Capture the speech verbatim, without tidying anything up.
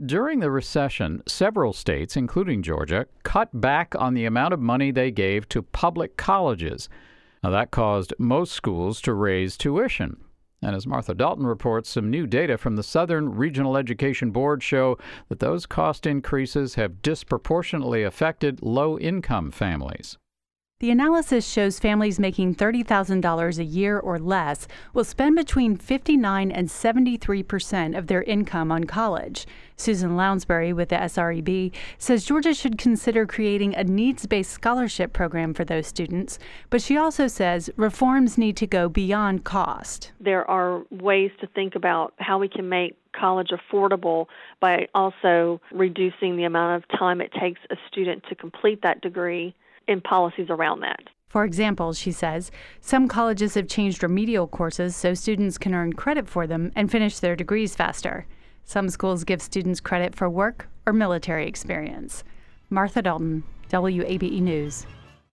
During the recession, several states, including Georgia, cut back on the amount of money they gave to public colleges. Now, that caused most schools to raise tuition. And as Martha Dalton reports, some new data from the Southern Regional Education Board show that those cost increases have disproportionately affected low-income families. The analysis shows families making thirty thousand dollars a year or less will spend between fifty-nine and seventy-three percent of their income on college. Susan Lounsbury with the S R E B says Georgia should consider creating a needs-based scholarship program for those students, but she also says reforms need to go beyond cost. There are ways to think about how we can make college affordable by also reducing the amount of time it takes a student to complete that degree, in policies around that. For example, she says, some colleges have changed remedial courses so students can earn credit for them and finish their degrees faster. Some schools give students credit for work or military experience. Martha Dalton, W A B E News.